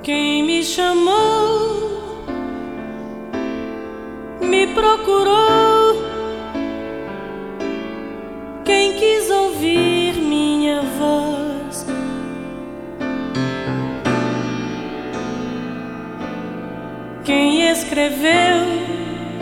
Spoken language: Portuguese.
Quem me chamou, me procurou. Quem quis ouvir minha voz, quem escreveu